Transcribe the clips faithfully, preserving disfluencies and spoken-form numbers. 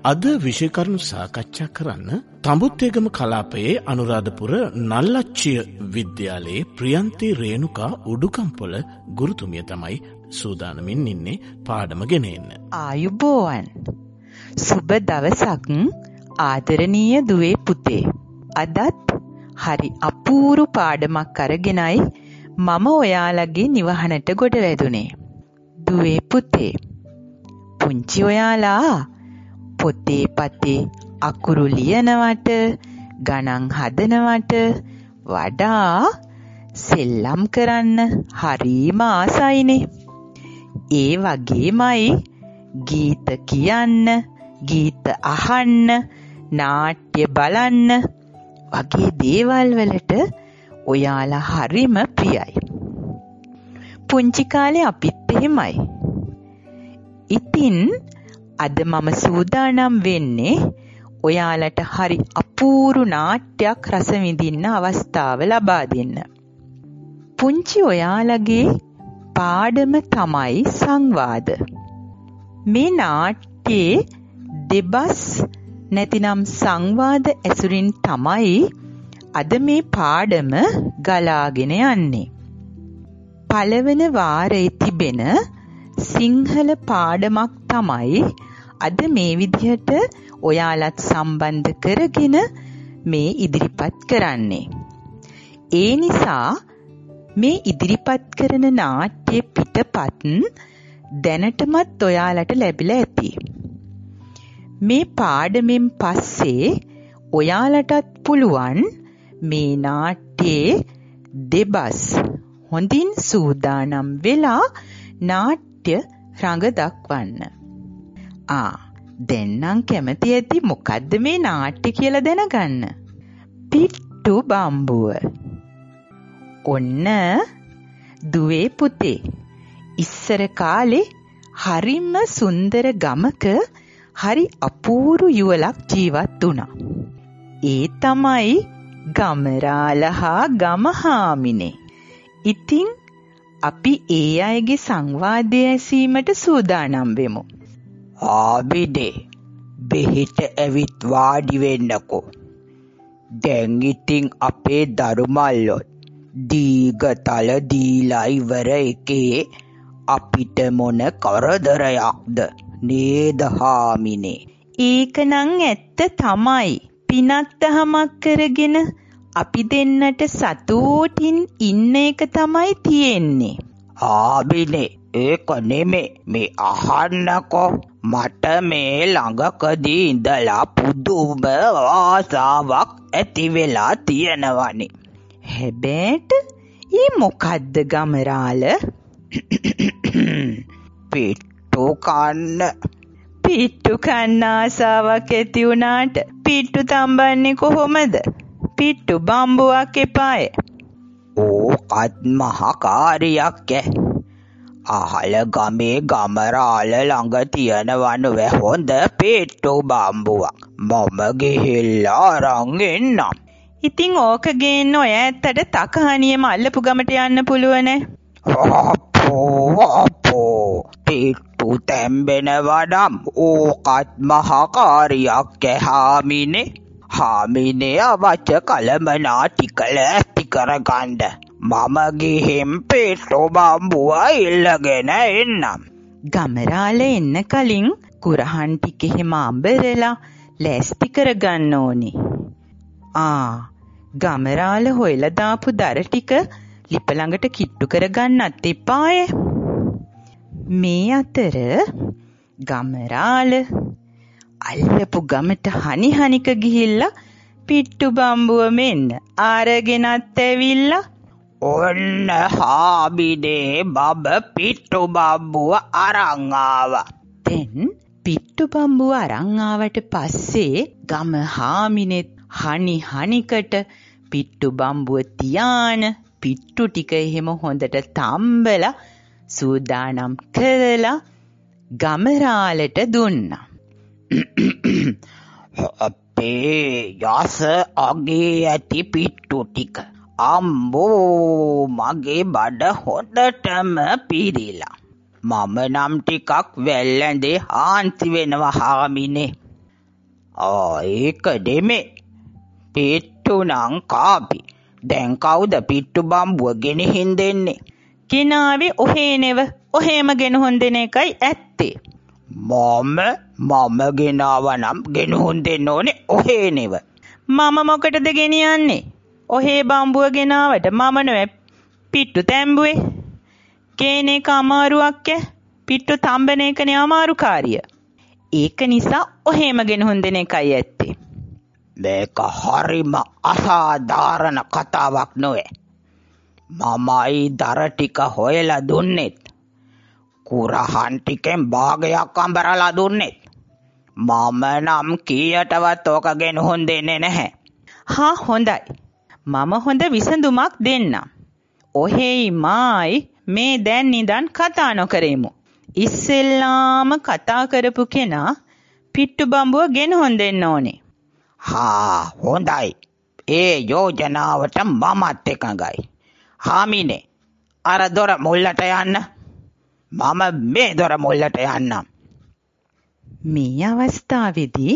අද විෂය කරුණු සාකච්ඡා කරන්න තඹුත්තේගම කලාපයේ අනුරාධපුර නල්ලච්චිය විද්‍යාලයේ ප්‍රියන්ති රේණුකා උඩුකම්පොළ ගුරුතුමිය තමයි සූදානමින් ඉන්නේ පාඩම ගෙන එන්න. ආයුබෝවන්. සුබ දවසක් ආදරණීය දුවේ පුතේ. අදත් හරි අපූරු පාඩමක් අරගෙනයි මම ඔයාලගේ නිවහනට ගොඩ වැදුනේ. දුවේ පුතේ, පුංචි ඔයාලා පොතේ පතේ අකුරු ලියනවට ගණන් හදනවට වඩා සෙල්ලම් කරන්න හරිම ආසයිනේ. ඒ වගේමයි ගීත කියන්න, ගීත අහන්න, නාට්‍ය බලන්න වගේ දේවල් වලට ඔයාලා හරිම ප්‍රියයි. පුංචි කාලේ අපිත් එහෙමයි. ඉතින් අද මම සූදානම් වෙන්නේ ඔයාලට හරි අපූරු නාට්‍යයක් රස විඳින්න අවස්ථාව ලබා දෙන්න. පුංචි ඔයාලගේ පාඩම තමයි සංවාද. මේ නාට්‍යයේ දෙබස් නැතිනම් සංවාද ඇසුරින් තමයි අද මේ පාඩම ගලාගෙන යන්නේ. පළවෙන වාරයේ තිබෙන සිංහල පාඩමක් තමයි අද මේ විදිහට ඔයාලත් සම්බන්ධ කරගෙන මේ ඉදිරිපත් කරන්නේ. ඒ නිසා මේ ඉදිරිපත් කරන නාට්‍ය පිටපත් දැනටමත් ඔයාලට ලැබිලා ඇති. මේ පාඩමෙන් පස්සේ ඔයාලටත් පුළුවන් මේ නාට්‍යයේ දෙබස් හොඳින් සූදානම් වෙලා නාට්‍ය රඟ දක්වන්න. ආ දැන්නම් කැමති ඇති මොකද්ද මේ නාට්‍ය කියලා දැනගන්න. පිට්ටු බම්බුව. ඔන්න දුවේ පුතේ, ඉස්සර කාලේ හරිම සුන්දර ගමක හරි අපූරු යුවලක් ජීවත් වුණා. ඒ තමයි ගමරාල හා ගමහාමිනේ. ඉතින් අපි ඒ අයගේ සංවාදය ඇසීමට සූදානම් වෙමු. ආබිනේ, බෙහෙත ඇවිත් වාඩි වෙන්නකෝ. දැන් ඉතින් අපේ දරුමල්ලොත් දීගතල දීලා ඉවර එකේ අපිට මොන කරදරයක්ද නේද හාමිනේ? ඒකනම් ඇත්ත තමයි. පිනක් දහමක් කරගෙන අපි දෙන්නට සතුටින් ඉන්න එක තමයි තියෙන්නේ. ආබිනේ, ඒක නෙමේ. මේ අහන්නකෝ. මට මේ ළඟකදී ඉඳලා පුදුම ආසාවක් ඇති වෙලා තියෙනවනේ. හැබැයිට ඊ මොකද්ද ගමරාල? පිට්ටු කන්න. පිට්ටු කන්න ආසාවක් ඇති වුණාට පිට්ටු තඹන්නේ කොහොමද? පිට්ටු බම්බුවක් එපාය. ඕකත් මහ කාර්යයක් ඈ. අහල ගමේ ගමරාල ළඟ තියෙනවනුව හොඳ පිට්ටු බම්බුවක්. මම ගිහිල්ලා අරන් එන්නම්. ඉතින් ඕක ගේන්න ඔය ඇත්තට තකහනියම අල්ලපු ගමට යන්න පුළුවන. අපෝ අපෝ, පිට්ටු තැම්බෙනවා නම් ඕකත් මහ කාර්යයක් ඈ හාමිනේ. හාමිනේ අවච කලමනා ටිකල ඇති කරගන්න. මම ගිහින් පිට්ටු බම්බුව ඉල්ලගෙන එන්නම්. ගමරාල එන්න කලින් කුරහන් ටික එහෙම අඹරලා ලෑස්ති කරගන්න ඕනේ. ආ ගමරාල හොයලා දාපු දර ටික ලිප ළඟට කිට්ටු කරගන්නත් එපාය. මේ අතර ගමරාල අල්ලපු ගමට හනි හනික ගිහිල්ලා පිට්ටු බම්බුව මෙන්න ආරගෙනත් ඇවිල්ලා ඔන්න හාමිනේ, බබ පිට්ටු බම්බුව අරන් ආවා. දැන් පිට්ටු බම්බුව අරන් ආවට පස්සේ ගම හාමිනෙත් හනි හනිකට පිට්ටු බම්බුව තියාන පිට්ටු ටික එහෙම හොඳට තම්බලා සූදානම් කරලා ගමරාලට දුන්නා. අපේ යස අගේ ඇති පිට්ටු ටික. අම්බෝ, මගේ බඩ හොඳටම පිරිලා. මම නම් ටිකක් වැල්ලැඳේ හාන්සි වෙනවා හාමිනේ. ආ ඒක දෙමේ. පිට්ටු නම් කාපි. දැන් කවුද පිට්ටු බම්බුව ගෙනihin දෙන්නේ? ගෙනාවේ ඔහේ නෙව. ඔහේම ගෙනහොන් දෙන එකයි ඇත්තේ. මම මම ගෙනාවා නම් ගෙනහොන් දෙන්න ඕනේ ඔහේ නෙව. මම මොකටද ගෙනියන්නේ? ඔහේ බම්බුව ගෙනාවට මම නෙවෙයි පිට්ටු තැඹුවේ. ගේන එක අමාරුවක් ඈ. පිට්ටු තඹන එකනේ අමාරු කාර්යය. ඒක නිසා ඔහේම ගෙනහොන් දෙන එකයි ඇත්තේ. මේක හරිම අසාධාරණ කතාවක් නොවේ. මමයි දර ටික හොයලා දුන්නෙත්. කුරහන් ටිකෙන් භාගයක් අඹරලා දුන්නෙත්. මම නම් කීයටවත් ඕක ගෙනහොන් දෙන්නේ නැහැ. හා හොඳයි. මම හොඳ විසඳුමක් දෙන්නම්. ඔහේයි මායි මේ දැන් නිදන් කතා නොකරෙමු. ඉස්සෙල්ලාම කතා කරපු කෙනා පිට්ටු බම්බුව ගෙනහොන් දෙන්න ඕනේ. හා හොඳයි. ඒ යෝජනාවට මමත් එකඟයි. හාමිනේ අර දොර මුල්ලට යන්න. මම මේ දොර මුල්ලට යන්නම්. මේ අවස්ථාවේදී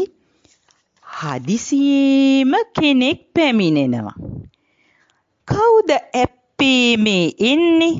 හදිසියේම කෙනෙක් පැමිණෙනවා. කවුද ඇප්පේ මේ එන්නේ?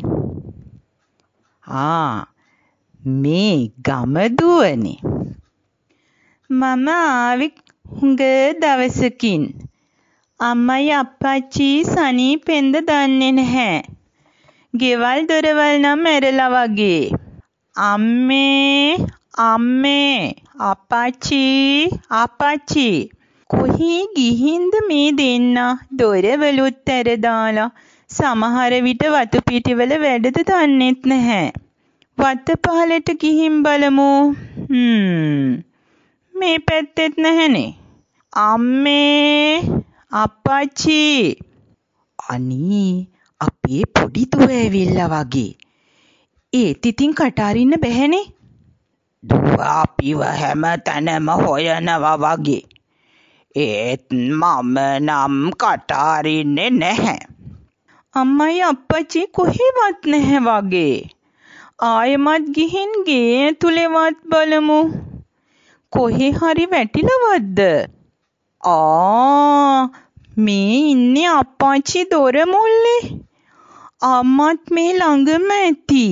ආ මේ ගමදුවනේ. මම ආවේ හුඟ දවසකින්. අම්මයි අප්පච්චි සනීපෙන්ද දන්නේ නැහැ. ගෙවල් දොරවල් නම් ඇරලා වගේ. අම්මේ අම්මේ අප්පච්චි අප්පච්චි කොහේ ගිහින්ද මේ දෙන්නා? දොරවලුත් ඇර දාලා සමහර විට වතු පිටිවල වැඩද දන්නෙත් නැහැ. වත්ත පහලට ගිහින් බලමු. හ්ම් මේ පැත්තෙත් නැහනේ. අම්මේ අප්පච්චි. අනී අපේ පොඩි දුව ඇවිල්ලා වගේ. ඒත් ඉතින් කටාරින්න බැහැනේ. දුව අපිව හැම තැනම හොයනවා වගේ. ඒත් මම නම් කටාරින්නේ නැහැ. අම්මයි අප්පච්චි කොහෙවත් නැහැ වගේ. ආයෙමත් ගිහින් ගේ ඇතුලේවත් බලමු. කොහේ හරි වැටිලවද්ද? ආ මේ ඉන්නේ අප්පච්චි දොර මුල්ලේ. අම්මත් මේ ළඟම ඇති.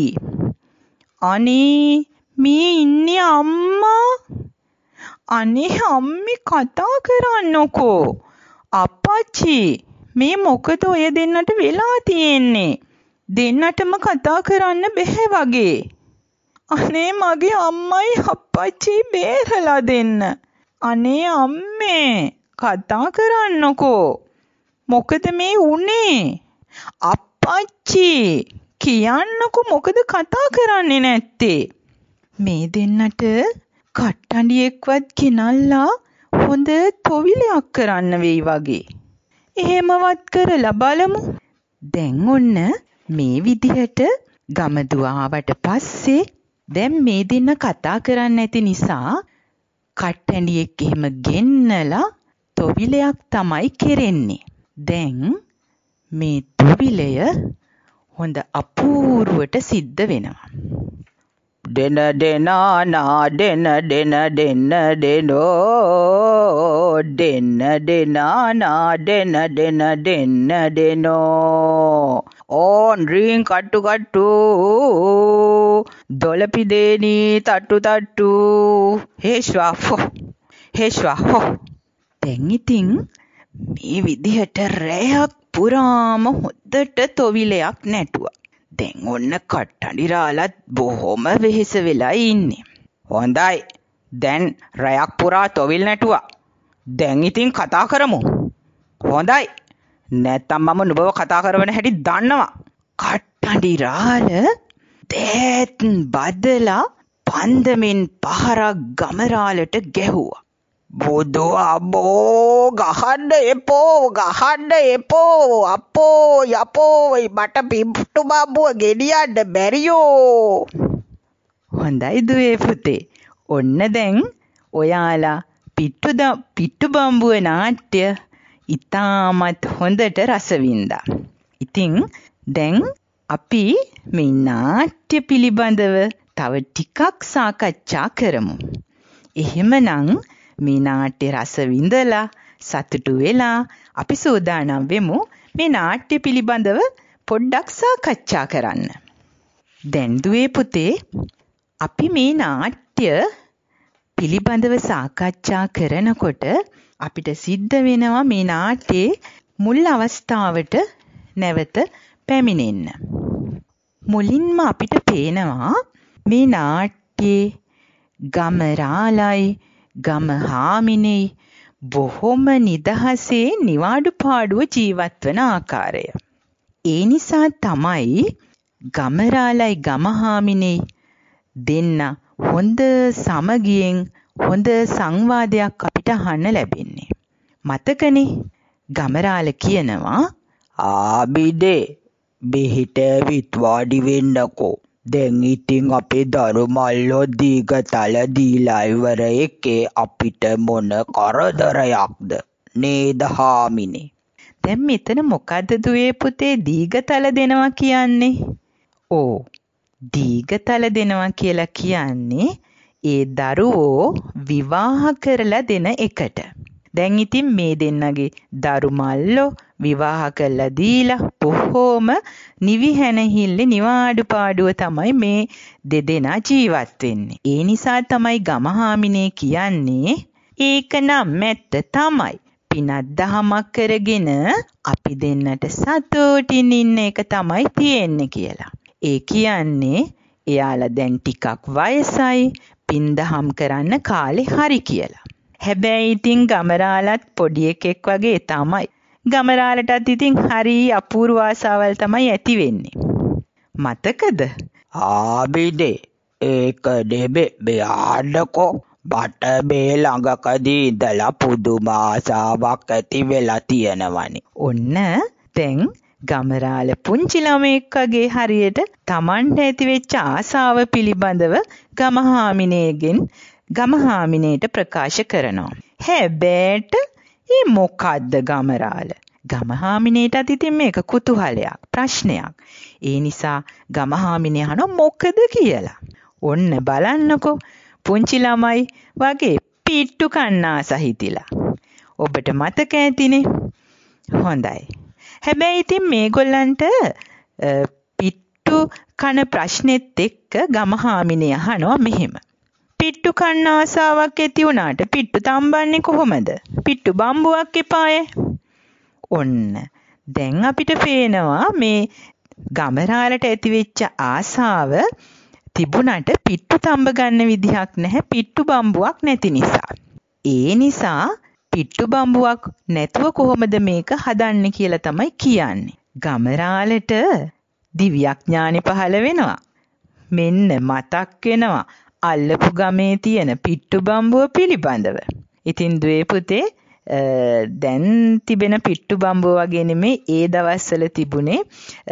අනේ මේ ඉන්නේ අම්මා. අනේ අම්මි කතා කරන්නකෝ. අප්පච්චි මේ මොකද ඔය දෙන්නට වෙලා තියෙන්නේ? දෙන්නටම කතා කරන්න බැහැ වගේ. අනේ මගේ අම්මයි අප්පච්චි බේරලා දෙන්න. අනේ අම්මේ කතා කරන්නකෝ. මොකද මේ උනේ? අප්පච්චි කියන්නකෝ මොකද කතා කරන්නේ නැත්තේ? මේ දෙන්නට කට්ටඩියෙක්වත් ගෙනල්ලා හොඳ තොවිලයක් කරන්න වෙයි වගේ. එහෙමවත් කරලා බලමු. දැන් ඔන්න මේ විදිහට ගමදුව ආවට පස්සේ දැන් මේ දෙන්න කතා කරන්නේ නැති නිසා කට්ටඩියෙක් එහෙම ගෙන්නලා තොවිලයක් තමයි කෙරෙන්නේ. දැන් මේ තොවිලය හොඳ අපූර්වට සිද්ධ වෙනවා. දෙන දෙනා නා දෙන දෙන දෙන දෙනෝ දෙන දෙනා නා දෙන දෙන දෙන දෙනෝ ඕන් රින් කට්ටු කට්ටු දොළපිදේනි තට්ටු තට්ටු හේෂ්වා ෆෝ හේෂ්වා හෝ. දැන් ඉතින් මේ විදිහට රැයක් පුරාම හොද්දට තොවිලයක් නැටුවා. දැන් ඔන්න කට්ටඩිරාලත් බොහොම වෙහෙස වෙලා ඉන්නේ. හොඳයි. දැන් රැයක් පුරා තොවිල් නැටුවා. දැන් ඉතින් කතා කරමු. හොඳයි. නැත්තම් මම නුඹව කතා කරවන හැටි දන්නවා. කට්ටඩිරාල දෑත් බදලා පන්දමෙන් පහරක් ගමරාලට ගැහුවා. බුදු අබෝ ගහන්න එපෝ ගහන්න එපෝ අපෝ යපෝ මට පිට්ටු බම්බුව ගෙනියන්න බැරියෝ. හොඳයි දුවේ පුතේ. ඔන්න දැන් ඔයාලා පිට්ටු ද පිට්ටු බම්බුව නාට්‍ය ඉතාමත් හොඳට රස වින්දා. ඉතින් දැන් අපි මේ නාට්‍ය පිළිබඳව තව ටිකක් සාකච්ඡා කරමු. එහෙමනම් මේ නාට්‍ය රස විඳලා සතුටු වෙලා අපි සූදානම් වෙමු මේ නාට්‍ය පිළිබඳව පොඩ්ඩක් සාකච්ඡා කරන්න. දැන් දුවේ පුතේ අපි මේ නාට්‍ය පිළිබඳව සාකච්ඡා කරනකොට අපිට සිද්ධ වෙනවා මේ නාට්‍යයේ මුල් අවස්ථාවට නැවත පැමිණෙන්න. මුලින්ම අපිට පේනවා මේ නාට්‍යයේ ගමරාලයි ගමහාමිනේ බොහොම නිදහසේ නිවාඩු පාඩුව ජීවත් වන ආකාරය. ඒ නිසා තමයි ගමරාලයි ගමහාමිනේ දෙන්න හොඳ සමගියෙන් හොඳ සංවාදයක් අපිට අහන්න ලැබෙන්නේ. මතකනේ ගමරාල කියනවා ආබිඩේ බෙහෙට ඇවිත් වාඩි වෙන්නකෝ. දැන් ඉතින් අපේ දරු මල්ලෝ දීගතල දීලා ඉවර එකේ අපිට මොන කරදරයක්ද නේද හාමිනේ? දැන් මෙතන මොකද්ද දුවේ පුතේ දීගතල දෙනවා කියන්නේ? ඕ දීගතල දෙනවා කියලා කියන්නේ ඒ දරුවෝ විවාහ කරලා දෙන එකට. දැන් ඉතින් මේ දෙන්නගේ දරු මල්ලෝ විවාහ කරලා දීලා බොහෝම නිවිහැනහිල්ල නිවාඩු පාඩුව තමයි මේ දෙදෙනා ජීවත් වෙන්නේ. ඒ නිසා තමයි ගමහාමිනේ කියන්නේ ඒක නම් ඇත්ත තමයි. පිනක් දහමක් කරගෙන අපි දෙන්නට සතුටින් ඉන්න එක තමයි තියෙන්නේ කියලා. ඒ කියන්නේ එයාලා දැන් ටිකක් වයසයි පින් දහම් කරන්න කාලේ හරි කියලා. හැබැයි ඉතින් ගමරාලත් පොඩි එකෙක් වගේ තමයි. ගමරාලටත් ඉතින් හරි අපූර්ව ආසාවල් තමයි ඇති වෙන්නේ. මතකද? ආබිඩේ ඒක නෙමෙයි මෙයාඩකෝ බට මේ ළඟකදී ඉඳලා පුදුම ආසාවක් ඇති වෙලා තියෙනවනේ. ඔන්න දැන් ගමරාල පුංචි ළමෙක් වගේ හරියට Tamanට ඇති වෙච්ච ආසාව පිළිබඳව ගමහාමිනේගෙන් ගමහාමිනේට ප්‍රකාශ කරනවා. හැබැයිට මේ මොකද්ද ගමරාල? ගමහාමිනේටත් ඉතින් මේක කුතුහලයක් ප්‍රශ්නයක්. ඒ නිසා ගමහාමිනේ අහනවා මොකද කියලා. ඔන්න බලන්නකෝ පුංචි ළමයි වගේ පිට්ටු කන්නාස හිතිලා. ඔබට මතක ඇතිනේ. හොඳයි. හැබැයි ඉතින් මේගොල්ලන්ට පිට්ටු කන ප්‍රශ්නෙත් එක්ක ගමහාමිනේ අහනවා මෙහෙම. පිට්ටු කන්න ආසාවක් ඇති වුණාට පිට්ටු තම්බන්නේ කොහොමද? පිට්ටු බම්බුවක් එපායේ. ඔන්න දැන් අපිට පේනවා මේ ගමරාලට ඇතිවෙච්ච ආසාව තිබුණට පිට්ටු තම්බ ගන්න විදිහක් නැහැ පිට්ටු බම්බුවක් නැති නිසා. ඒ නිසා පිට්ටු බම්බුවක් නැතුව කොහොමද මේක හදන්නේ කියලා තමයි කියන්නේ. ගමරාලට දිව්‍යඥානෙ පහළ වෙනවා. මෙන්න මතක් වෙනවා අල්ලපු ගමේ තියෙන පිට්ටු බම්බුව පිළිබඳව. ඉතින් දුවේ පුතේ දැන් තිබෙන පිට්ටු බම්බුව වගේ නෙමෙයි ඒ දවස්වල තිබුණේ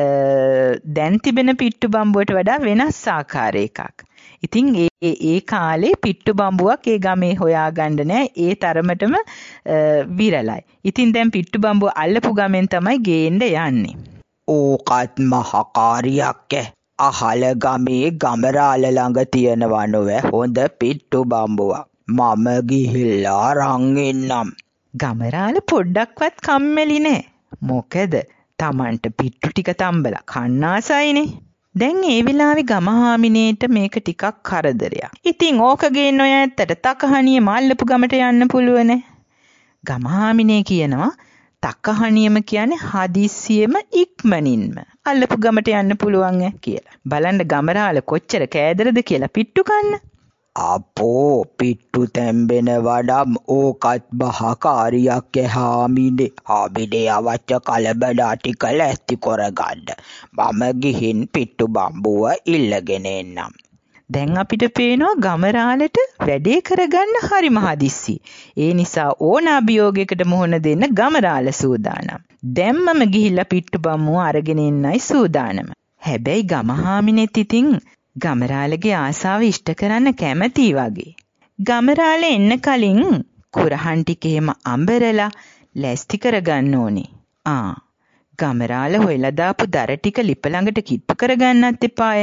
දැන් තිබෙන පිට්ටු බම්බුවට වඩා වෙනස් ආකාර එකක්. ඉතින් ඒ ඒ කාලේ පිට්ටු බම්බුවක් ඒ ගමේ හොයාගන්න නෑ ඒ තරමටම විරලයි. ඉතින් දැන් පිට්ටු බම්බුව අල්ලපු ගමෙන් තමයි ගේන්න යන්නේ. ඕකත් මහකාරියක් ඈ. අහල ගමේ ගමරාල ළඟ තියෙනවා නොවේ හොඳ පිට්ටු බම්බුවක්. මම ගිහිල්ලා අරන් එන්නම්. ගමරාල පොඩ්ඩක්වත් කම්මැලි නෑ. මොකද Tamanට පිට්ටු ටික තම්බලා කන්න ආසයිනේ. දැන් ඒ වෙලාවේ ගමහාමිනේට මේක ටිකක් කරදරයක්. ඉතින් ඕක ගේන්න ඔය ඇත්තට තකහණියම අල්ලපු ගමට යන්න පුළුවන්. ගමහාමිනේ කියනවා තකහණියම කියන්නේ හදිස්සියෙම ඉක්මනින්ම අල්ලපු ගමට යන්න පුළුවන් කියලා. බලන්න ගමරාල කොච්චර කෑදරද කියලා පිට්ටු කන්න. අපෝ පිට්ටු තැම්බෙන වඩම් ඕකත් බහකාරියක් හාමිනේ. හාමිනේ අවච්ච කලබඩා ටික ලැස්ති කරගන්න. මම ගිහින් පිට්ටු බම්බුව ඉල්ලගෙන එන්නම්. දැන් අපිට පේනවා ගමරාලට වැඩේ කරගන්න හරිම හදිස්සි. ඒ නිසා ඕන අභියෝගයකට මුහුණ දෙන්න ගමරාල සූදානම්. දැන් මම ගිහිල්ලා පිට්ටු බම්බුව අරගෙන එන්නයි සූදානම. හැබැයි ගමහාමිනෙත් ඉතින් ගමරාලගේ ආසාව ඉෂ්ට කරන්න කැමතියි වගේ. ගමරාල එන්න කලින් කුරහන් ටික එහෙම අඹරලා ලෑස්ති කරගන්න ඕනේ. ආ ගමරාල හොයලා දාපු දර ටික ලිප ළඟට කිට්ටු කරගන්නත් එපායේ.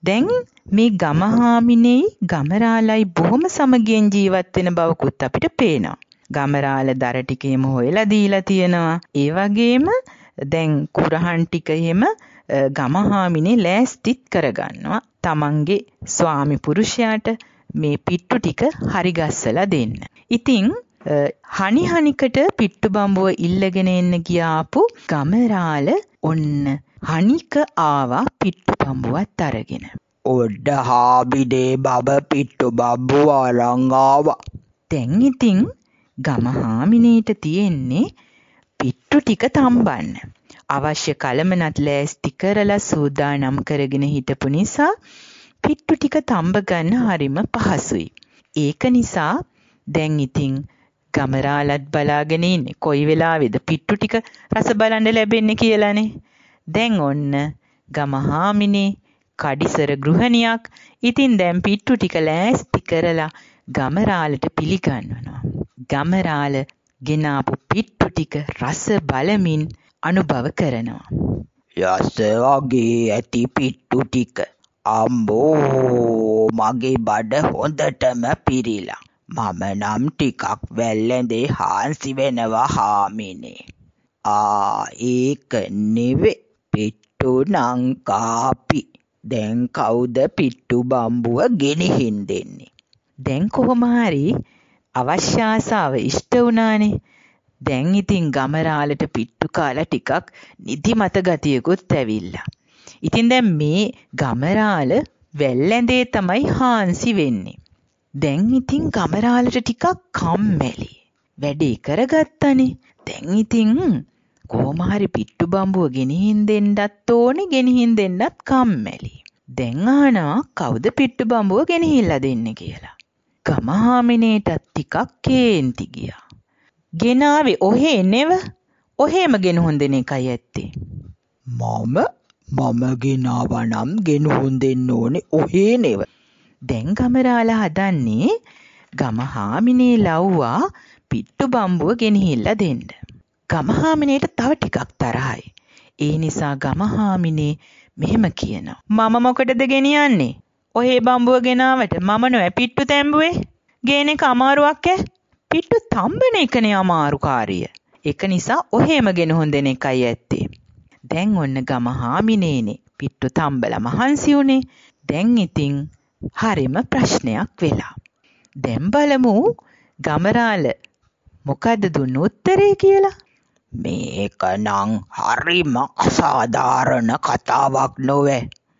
දැන් මේ ගමහාමිනෙයි ගමරාලයි බොහොම සමගියෙන් ජීවත් වෙන බවකුත් අපිට පේනවා. ගමරාල දර ටිකේම හොයලා දීලා තියෙනවා. ඒ වගේම දැන් කුරහන් ටික එහෙම ගමහාමිනේ ලෑස්තිත් කරගන්නවා. තමන්ගේ ස්වාමි පුරුෂයාට මේ පිට්ටු ටික හරි ගස්සලා දෙන්න. ඉතින් හනි හනිකට පිට්ටු බඹුව ඉල්ලගෙන එන්න ගියාපු ගමරාල ඔන්න හනික ආවා පිට්ටු බඹුවත් අරගෙන. ඔඩ හාබිඩේ බබ පිට්ටු බබ්බුව අරන් ආවා. දැන් ඉතින් ගමහාමිනේට තියෙන්නේ පිට්ටු ටික තම්බන්න. අවශ්‍ය කලමනත් ලෑස්ති කරලා සූදානම් කරගෙන හිටපු නිසා පිට්ටු ටික තම්බ ගන්න හරිම පහසුයි. ඒක නිසා දැන් ඉතින් ගමරාලත් බලාගෙන ඉන්නේ කොයි වෙලාවේද පිට්ටු ටික රස බලන්න ලැබෙන්නේ කියලානේ. දැන් ඔන්න ගමහාමිනේ කඩිසර ගෘහණියක්. ඉතින් දැන් පිට්ටු ටික ලෑස්ති කරලා ගමරාලට පිළිගන්වනවා. ගමරාල ගෙනාපු පිට්ටු ටික රස බලමින් අනුභව කරනවා. යස වගේ ඇති පිට්ටු ටික. අම්බෝ මගේ බඩ හොඳටම පිරිලා. මම නම් ටිකක් වැල්ලැඳේ හාන්සි වෙනවා හාමිනේ. ආ ඒක නෙවෙයි පිට්ටු නං කාපි. දැන් කවුද පිට්ටු බම්බුව ගෙනihin දෙන්නේ? දැන් කොහොම හරි අවශ්‍ය ආසාව ඉෂ්ට වුණානේ. දැන් ඉතින් ගමරාලට පිට්ටු කාලා ටිකක් නිදිමත ගතියකුත් ඇවිල්ලා. ඉතින් දැන් මේ ගමරාල වැල්ලැඳේ තමයි හාන්සි වෙන්නේ. දැන් ඉතින් ගමරාලට ටිකක් කම්මැලි. වැඩේ කරගත්තනේ. දැන් ඉතින් කොහොම හරි පිට්ටු බම්බුව ගෙනihin දෙන්නත් ඕනේ, ගෙනihin දෙන්නත් කම්මැලි. දැන් අහනවා කවුද පිට්ටු බම්බුව ගෙනහිල්ලා දෙන්නේ කියලා. ගමහාමිනේටත් ටිකක් කේන්ති ගියා. ගෙනාවේ ඔහේ නෙව. ඔහේම ගෙනහොන් දෙන එකයි ඇත්තේ. මම මම ගෙනාවා නම් ගෙනහොන් දෙන්න ඕනේ ඔහේ නෙව. දැන් ගමරාලා හදන්නේ ගමහාමිනේ ලව්වා පිට්ටු බම්බුව ගෙනහිල්ලා දෙන්න. ගමහාමිනේට තව ටිකක් තරහයි. ඒ නිසා ගමහාමිනේ මෙහෙම කියනවා. මම මොකටද ගෙනියන්නේ? ඔහේ බම්බුව ගෙනාවට මම නොවේ පිට්ටු තැඹුවේ. ගේන එක අමාරුවක් ඈ. පිට්ටු තම්බන එකනේ අමාරු කාර්යය. ඒක නිසා ඔහේම ගෙනහොන් දෙන එකයි ඇත්තේ. දැන් ඔන්න ගමහාමිනේනේ පිට්ටු තම්බලා මහන්සි උනේ. දැන් ඉතින් හරිම ප්‍රශ්නයක් වෙලා. දැන් බලමු ගමරාල මොකද්ද දුන්න උත්තරේ කියලා. මේක නම් හරිම අසාධාරණ කතාවක් නොවේ.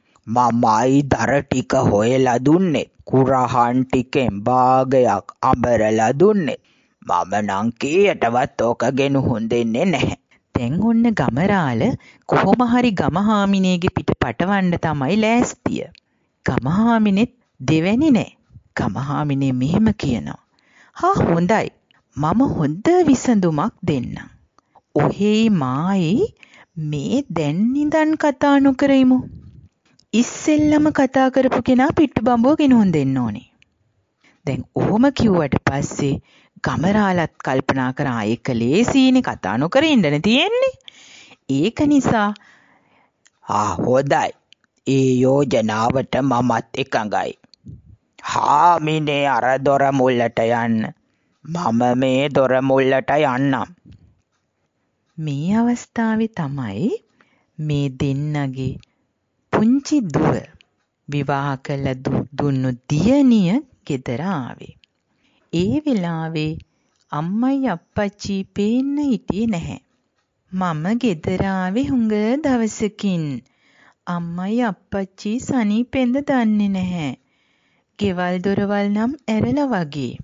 මමයි දර ටික හොයලා දුන්නේ. කුරහන් ටිකෙන් භාගයක් අඹරලා දුන්නේ. මම නම් කීයටවත් ඕක ගෙනහොන් දෙන්නේ නැහැ. දැන් ඔන්න ගමරාල කොහොම හරි ගමහාමිනේගේ පිට පටවන්න තමයි ලෑස්තිය. ගමහාමිනෙත් දෙවැනි නෑ. ගමහාමිනේ මෙහෙම කියනවා. හා හොඳයි. මම හොඳ විසඳුමක් දෙන්නම්. ඔහේ මායි මේ දැන් ඉඳන් කතා නොකර ඉමු. ඉස්සෙල්ලම කතා කරපු කෙනා පිට්ටු බම්බුව ගෙනහොන් දෙන්න ඕනේ. දැන් ඔහොම කිව්වට පස්සේ ගමරාලත් කල්පනා කරා ඒක ලේසියිනේ කතා නොකර ඉන්නනේ තියෙන්නේ. ඒක නිසා ආ හොඳයි. ඒ යෝජනාවට මමත් එකඟයි. හාමිනේ අර දොර මුල්ලට යන්න. මම මේ දොර මුල්ලට යන්නම්. මේ අවස්ථාවේ තමයි මේ දෙන්නගේ පුංචි දුව විවාහ කළ දුන්නු දියණිය ගෙදර ආවේ. ඒ වෙලාවේ අම්මයි අප්පච්චි පේන්න හිටියේ නැහැ. මම ගෙදර ආවේ හුඟ දවසකින්. අම්මයි අප්පච්චි සනීපෙන්ද දන්නේ නැහැ. ගෙවල් දොරවල් නම් ඇරලා වගේ.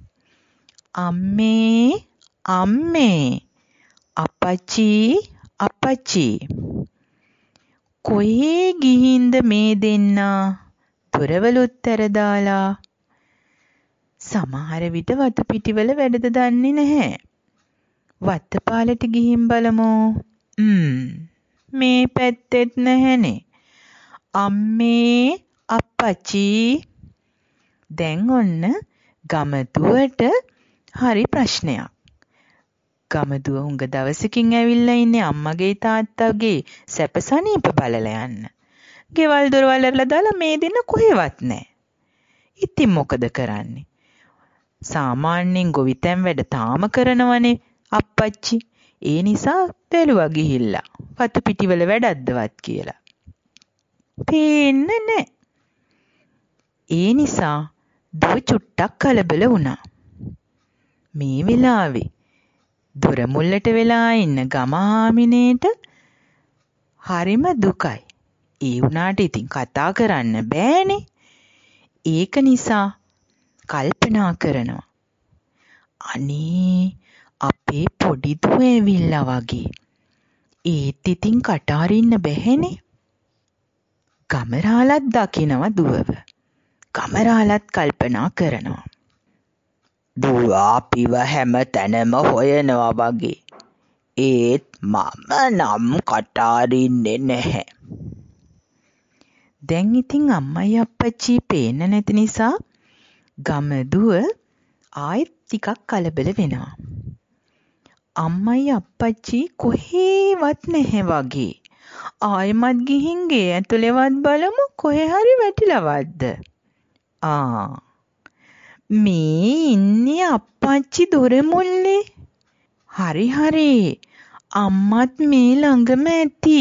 අම්මේ අම්මේ අප්පච්චි අප්පච්චි කොහේ ගිහින්ද මේ දෙන්නා? දොරවලුත් ඇර දාලා. සමහර විට වතු පිටිවල වැඩද දන්නේ නැහැ. වත්තපාලට ගිහින් බලමු. ම්ම් මේ පැත්තෙත් නැහැනේ. අම්මේ අප්පච්චි. දැන් ඔන්න ගමදුවට හරි ප්‍රශ්නයක්. ගමදුව හුඟ දවසකින් ඇවිල්ලා ඉන්නේ අම්මගේ තාත්තගේ සැප සනීප බලලා යන්න. ගෙවල් දොරවල් ඇරලා දාලා මේ දෙන්න කොහෙවත් නැහැ. ඉතින් මොකද කරන්නේ? සාමාන්‍යයෙන් ගොවිතැන් වැඩ තාම කරනවනේ අප්පච්චි. ඒ නිසා බැලුවා ගිහිල්ලා වතු පිටිවල වැඩක්දවත් කියලා. පේන්නේ නැහැ. ඒ නිසා දුව චුට්ටක් කලබල වුණා. මේ වෙලාවේ දොර මුල්ලට වෙලා ඉන්න ගමහාමිනේට හරිම දුකයි. ඒ වුණාට ඉතින් කතා කරන්න බෑනේ. ඒක නිසා කල්පනා කරනවා. අනේ අපේ පොඩි දුව ඇවිල්ලා වගේ. ඒත් ඉතින් කට අරින්න බැහැනේ. ගමරාලත් දකිනවා දුවව. ගමරාලත් කල්පනා කරනවා. දුව අපිව හැම තැනම හොයනවා වගේ. ඒත් මම නම් කට අරින්නේ නැහැ. දැන් ඉතින් අම්මයි අප්පච්චි පේන්න නැති නිසා ගම දුව ආයෙත් ටිකක් කලබල වෙනවා. අම්මයි අප්පච්චි කොහෙවත් නැහැ වගේ. ආයෙමත් ගිහින් ගේ ඇතුලේවත් බලමු කොහේ හරි වැටිලවද්ද. ආ මේ ඉන්නේ අප්පච්චි දොර මුල්ලේ. හරි හරි. අම්මත් මේ ළඟම ඇති.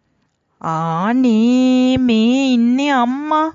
ආනේ මේ ඉන්නේ අම්මා.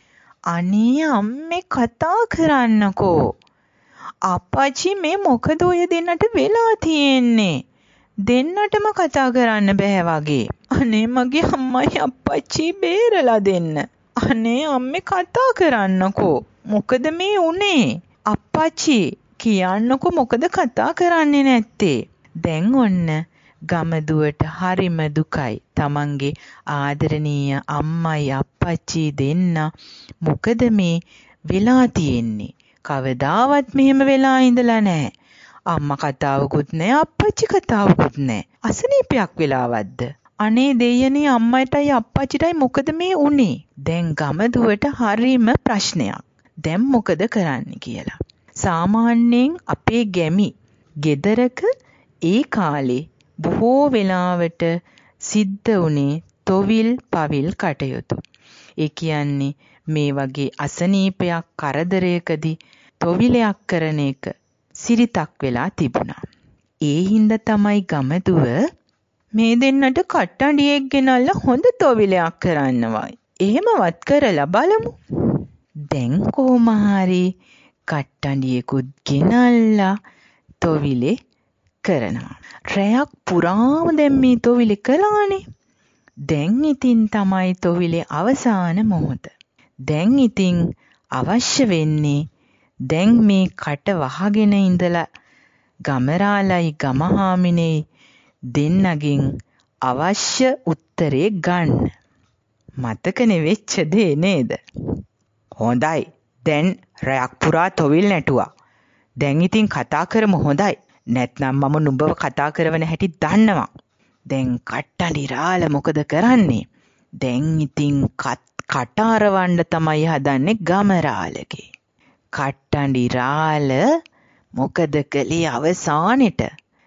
අනේ අම්මේ කතා කරන්නකෝ. අප්පච්චි මේ මොකද ඔය දෙන්නට වෙලා තියෙන්නේ? දෙන්නටම කතා කරන්න බෑ වගේ. අනේ මගේ අම්මයි අප්පච්චි බේරලා දෙන්න. අනේ අම්මේ කතා කරන්නකෝ. මොකද මේ උනේ? අප්පච්චි කියන්නකෝ මොකද කතා කරන්නේ නැත්තේ? දැන් ඔන්න ගමදුවට හරිම දුකයි. තමන්ගේ ආදරණීය අම්මයි අප්පච්චි දෙන්න මොකද මේ වෙලා තියෙන්නේ? කවදාවත් මෙහෙම වෙලා ඉඳලා නැහැ. අම්මා කතාවකුත් නැහැ, අප්පච්චි කතාවකුත් නැහැ. අසනීපයක් වෙලාවද්ද? අනේ දෙයනේ අම්මටයි අප්පච්චිටයි මොකද මේ උනේ? දැන් ගමදුවට හරිම ප්‍රශ්නයක්. දැන් මොකද කරන්න කියලා. සාමාන්‍යයෙන් අපේ ගැමි ගෙදරක ඒ කාලේ බොහෝ වෙලාවට සිද්ධ වුණේ තොවිල් පවිල් කටයුතු. ඒ කියන්නේ මේ වගේ අසනීපයක් කරදරයකදී තොවිලයක් කරන එක සිරිතක් වෙලා තිබුණා. ඒ හින්දා තමයි ගමදුව මේ දෙන්නට කට්ටඩියෙක් ගෙනල්ලා හොඳ තොවිලයක් කරන්නවයි. එහෙමවත් කරලා බලමු. දැන් කොහොම හරි කට්ටඩියෙකුත් ගෙනල්ලා තොවිලේ කරනවා. රැයක් පුරාම දැන් මේ තොවිලේ කළානේ. දැන් ඉතින් තමයි තොවිලේ අවසාන මොහොත. දැන් ඉතින් අවශ්‍ය වෙන්නේ දැන් මේ කට වහගෙන ඉඳලා ගමරාලයි ගමහාමිනේ දෙන්නගෙන් අවශ්‍ය උත්තරේ ගන්න. මතකනේ වෙච්ච දේ නේද? හොඳයි. දැන් රැයක් පුරා තොවිල් නැටුවා. දැන් ඉතින් කතා කරමු හොඳයි. නැත්නම් මම නුඹව කතා කරවන හැටි දන්නවා. දැන් කට්ටඩි රාල මොකද කරන්නේ? දැන් ඉතින් කට අරවන්න තමයි හදන්නේ ගමරාලගේ. කට්ටඩි රාල මොකද කළේ අවසානෙට?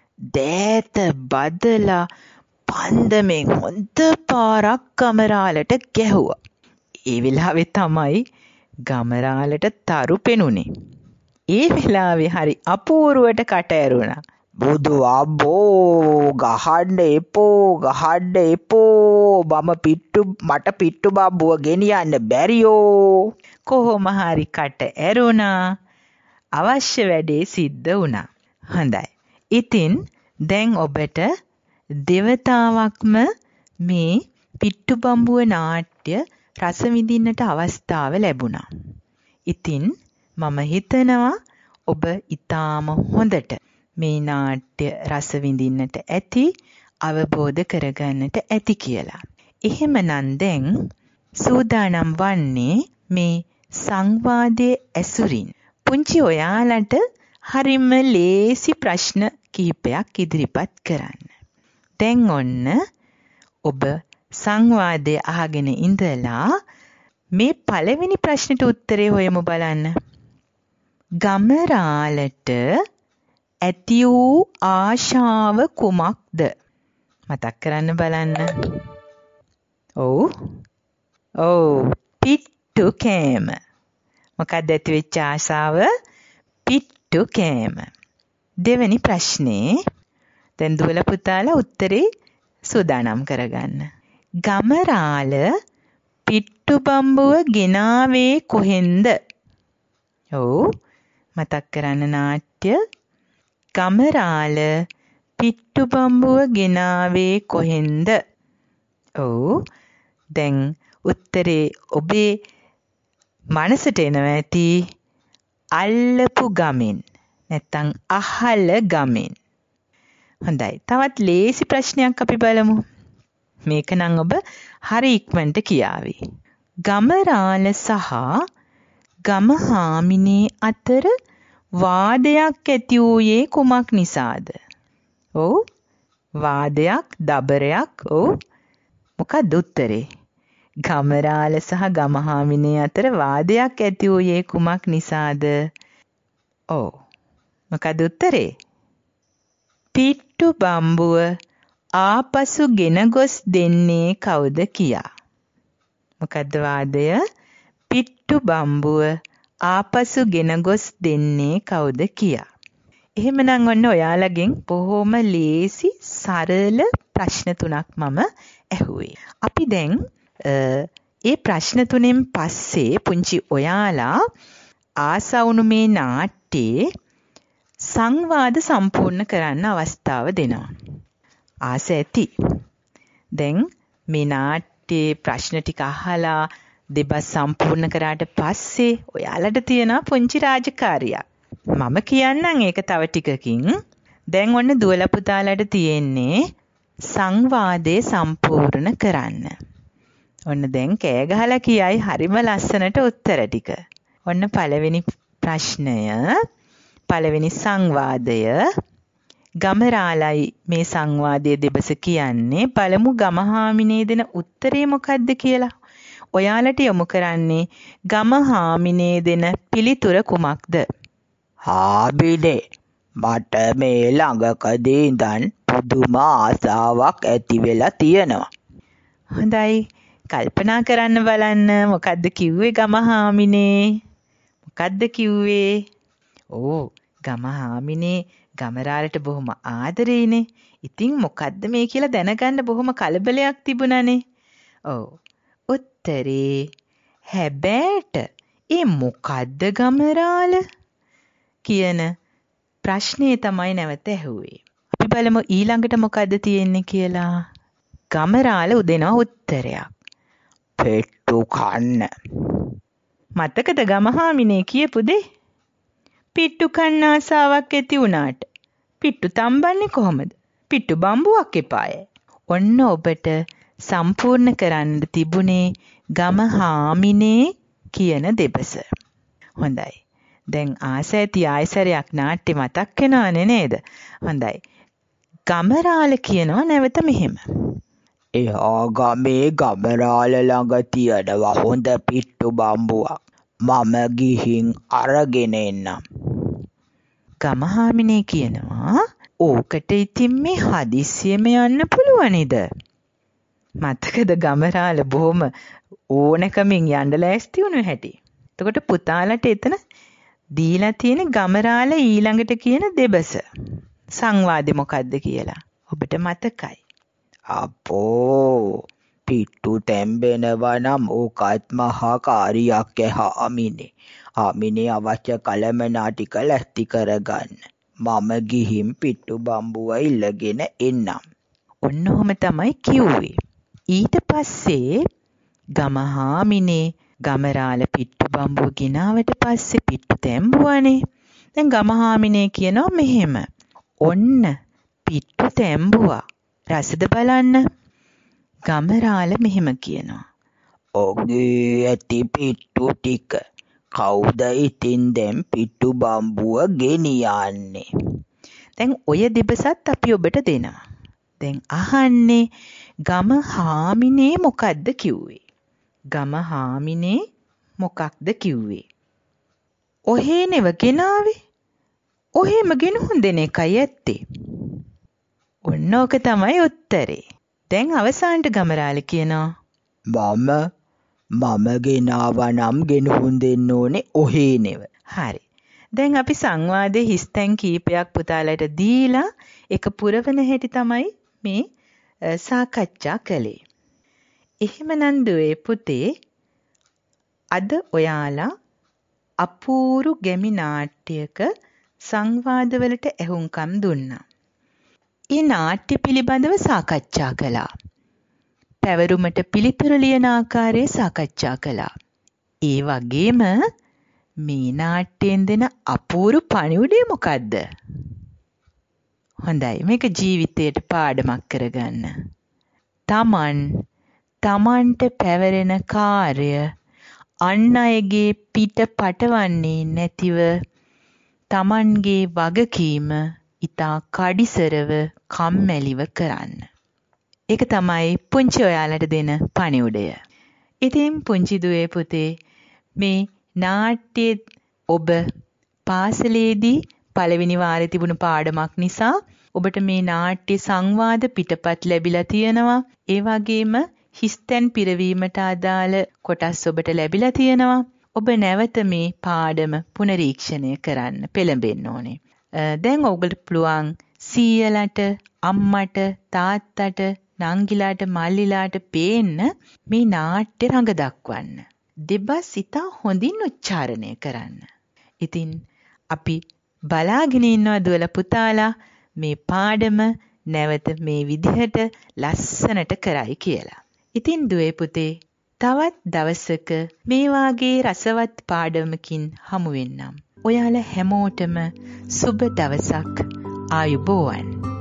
දෑත බදලා පන්දමෙන් හොඳ පාරක් ගමරාලට ගැහුවා. ඒ වෙලාවේ තමයි ගමරාලට තරු පෙනුනේ. ඒ වෙලාවේ හරි අපූර්වට කට ඇරුණා. බුදු අබෝ ගහන්න එපෝ ගහන්න එපෝ මම පිට්ටු මට පිට්ටු බම්බුව ගෙනියන්න බැරියෝ. කොහොම හරි කට ඇරුණා. අවශ්‍ය වැඩේ සිද්ධ වුණා. හොඳයි. ඉතින් දැන් ඔබට දෙවතාවක්ම මේ පිට්ටු බම්බුව නාට්‍ය රස විඳින්නට අවස්ථාව ලැබුණා. ඉතින් මම හිතනවා ඔබ ඊටාම හොඳට මේ නාට්‍ය රස විඳින්නට ඇති, අවබෝධ කරගන්නට ඇති කියලා. එහෙමනම් දැන් සූදානම් වන්නේ මේ සංවාදයේ ඇසුරින් පුංචි ඔයාලට හරිම ලේසි ප්‍රශ්න කිහිපයක් ඉදිරිපත් කරන්න. දැන් ඔන්න ඔබ සංවාදයේ අහගෙන ඉඳලා මේ පළවෙනි ප්‍රශ්නෙට උත්තරේ හොයමු බලන්න. ගමරාලට ඇති වූ ආශාව කුමක්ද? මතක් කරන්න බලන්න. ඔව්. ඔව් පිට්ටු කෑම. මොකක්ද ඇති වෙච්ච ආසාව? පිට්ටු කෑම. දෙවෙනි ප්‍රශ්නේ. දැන් දුවලා පුතාලා උත්තරේ සූදානම් කරගන්න. ගමරාල පිට්ටු බම්බුව ගෙනාවේ කොහෙන්ද? ඔව් මතක් කරන්න නාට්‍ය. ගමරාල පිට්ටු බම්බුව ගෙනාවේ කොහෙන්ද? ඔව් දැන් උත්තරේ ඔබේ මනසට එනවා ඇති අල්ලපු ගමෙන් නැත්තම් අහල ගමෙන්. හොඳයි. තවත් ලේසි ප්‍රශ්නයක් අපි බලමු. මේක නම් ඔබ හරි ඉක්මනට කියාවි. ගමරාල සහ ගමහාමිනේ අතර වාදයක් ඇති වූයේ කුමක් නිසාද? ඔව් වාදයක්, දබරයක්. ඔව් මොකක්ද උත්තරේ? ගමරාල සහ ගමහාමිනේ අතර වාදයක් ඇති වූයේ කුමක් නිසාද? ඔව් මොකක්ද උත්තරේ? පිට්ටු බම්බුව ආපසු ගෙන ගොස් දෙන්නේ කවුද කියා. මොකද්ද වාදය? පිට්ටු බම්බුව ආපසු ගෙන ගොස් දෙන්නේ කවුද කියා. එහෙමනම් ඔන්න ඔයාලගෙන් බොහොම ලේසි සරල ප්‍රශ්න තුනක් මම ඇහුවේ. අපි දැන් ඒ ප්‍රශ්න තුනෙන් පස්සේ පුංචි ඔයාලා ආසවුණු මේ නාට්‍යයේ සංවාද සම්පූර්ණ කරන්න අවස්ථාව දෙනවා. ආස ඇති. දැන් මේ නාට්‍යයේ ප්‍රශ්න ටික අහලා දෙබස් සම්පූර්ණ කරාට පස්සේ ඔයාලට තියෙන පුංචි රාජකාරියක්. මම කියන්නම් ඒක තව ටිකකින්. දැන් ඔන්න දුවලා පුතාලට තියෙන්නේ සංවාදේ සම්පූර්ණ කරන්න. ඔන්න දැන් කෑ ගහලා කියයි හරිම ලස්සනට උත්තර ටික. ඔන්න පළවෙනි ප්‍රශ්නය, පළවෙනි සංවාදය. ගමරාලයි මේ සංවාදයේ දෙබස කියන්නේ. බලමු ගමහාමිනේ දෙන උත්තරේ මොකද්ද කියලා. ඔයාලට යොමු කරන්නේ ගමහාමිනේ දෙන පිළිතුර කුමක්ද? හාමිනේ, මට මේ ළඟකදී ඉඳන් පුදුම ආසාවක් ඇති වෙලා තියෙනවා. හොඳයි. කල්පනා කරන්න බලන්න මොකද්ද කිව්වේ ගමහාමිනේ? මොකද්ද කිව්වේ? ඕ ගමහාමිනේ ගමරාලට බොහොම ආදරේනේ. ඉතින් මොකද්ද මේ කියලා දැනගන්න බොහොම කලබලයක් තිබුණානේ. ඔව්. උත්තරේ හැබෑට ඒ මොකද්ද ගමරාල කියන ප්‍රශ්නේ තමයි නැවත ඇහුවේ. අපි බලමු ඊළඟට මොකද්ද තියෙන්නේ කියලා. ගමරාල උදෙනවා උත්තරයක්. පිට්ටු කන්න. මතකද ගමහාමිනේ කියපු දේ? පිට්ටු කන්න ආසාවක් ඇති වුණාට පිට්ටු තම්බන්නේ කොහොමද? පිට්ටු බම්බුවක් එපාය. ඔන්න ඔබට සම්පූර්ණ කරන්න තිබුණේ ගමහාමිනේ කියන දෙබස. හොඳයි. දැන් ආස ඇති ආයසරයක් නාට්‍ය මතක් වෙනවනේ නේද? හොඳයි. ගමරාල කියනවා නැවත මෙහෙම. එහා ගමේ ගමරාල ළඟ තියෙනවා හොඳ පිට්ටු බම්බුවක්. මම ගිහින් අරගෙන එන්නම්. ගමහාමිනේ කියනවා ඕකට ඉතින් මේ හදිස්සියෙම යන්න පුළුවනිද? මතකද ගමරාල බොහොම ඕනකමින් යන්න ලෑස්ති වුණු හැටි. එතකොට පුතාලට එතන දීලා තියෙන ගමරාල ඊළඟට කියන දෙබස. සංවාදේ මොකද්ද කියලා ඔබට මතකයි. අපෝ පිට්ටු තැම්බෙනවා නම් ඕකත් මහා කාර්යයක් හාමිනේ. හාමිනේ අවශ්‍ය කලමනා ටික ලැස්ති කරගන්න. මම ගිහින් පිට්ටු බම්බුව ඉල්ලගෙන එන්නම්. ඔන්න ඔහම තමයි කිව්වේ. ඊට පස්සේ ගමහාමිනේ ගමරාල පිට්ටු බම්බුව ගෙනාවට පස්සේ පිට්ටු තැම්බුවානේ. දැන් ගමහාමිනේ කියනවා මෙහෙම. ඔන්න පිට්ටු තැම්බුවා. රසද බලන්න. ගමරාල මෙහෙම කියනවා. ඔගේ ඇති පිට්ටු ටික කවුද ඉතින් දැන් පිට්ටු බම්බුව ගෙනියන්නේ? දැන් ඔය දෙබසත් අපි ඔබට දෙනවා. දැන් අහන්නේ ගමහාමිනේ මොකද්ද කිව්වේ? ගමහාමිනේ මොකක්ද කිව්වේ? ඔහේ නෙව ගෙනාවේ. ඔහෙම ගෙනුහුන් දෙන එකයි ඇත්තේ. ඔන්න ඕක තමයි උත්තරේ. දැන් අවසානට ගමරාල කියනවා මම මම ගෙනාවා නම් ගෙනහුන් දෙන්න ඕනේ ඔහේ නෙව. හරි. දැන් අපි සංවාදයේ හිස්තැන් කීපයක් පුතාලට දීලා එක පුරවන හැටි තමයි මේ සාකච්ඡා කළේ. එහෙමනම් දුවේ පුතේ අද ඔයාලා අපූරු ගැමි නාට්‍යයක සංවාදවලට ඇහුම්කන් දුන්නා. ඒ නාට්‍ය පිළිබඳව සාකච්ඡා කළා. පැවරුමට පිළිතුරු ලියන ආකාරය සාකච්ඡා කළා. ඒ වගේම මේ නාට්‍යයෙන් දෙන අපූරු පණිවුඩය මොකද්ද? හොඳයි මේක ජීවිතයට පාඩමක් කරගන්න. තමන් තමන්ට පැවරෙන කාර්ය අන් අයගේ පිට පටවන්නේ නැතිව තමන්ගේ වගකීම ඉතා කඩිසරව කම්මැලිව කරන්න. ඒක තමයි පුංචි ඔයාලට දෙන පණිවුඩය. ඉතින් පුංචි දුවේ පුතේ මේ නාට්‍ය ඔබ පාසලේදී පළවෙනි වාරේ තිබුණු පාඩමක් නිසා ඔබට මේ නාට්‍ය සංවාද පිටපත් ලැබිලා තියෙනවා. ඒ වගේම හිස්තැන් පිරවීමට අදාළ කොටස් ඔබට ලැබිලා තියෙනවා. ඔබ නැවත මේ පාඩම පුනරීක්ෂණය කරන්න පෙළඹෙන්න ඕනේ. දැන් ඔයගොල්ලෝ පුළුවන් සීයලට, අම්මට, තාත්තට, නංගිලාට, මල්ලිලාට පේන්න මේ නාට්‍ය රඟ දක්වන්න. දෙබස් ඉතා හොඳින් උච්චාරණය කරන්න. ඉතින් අපි බලාගෙන ඉන්නවා දුවලා පුතාලා මේ පාඩම නැවත මේ විදිහට ලස්සනට කරයි කියලා. ඉතින් දුවේ පුතේ තවත් දවසක මේ වාගේ රසවත් පාඩමකින් හමු වෙන්නම්. ඔයාලා හැමෝටම සුබ දවසක් ආයුබෝවන්.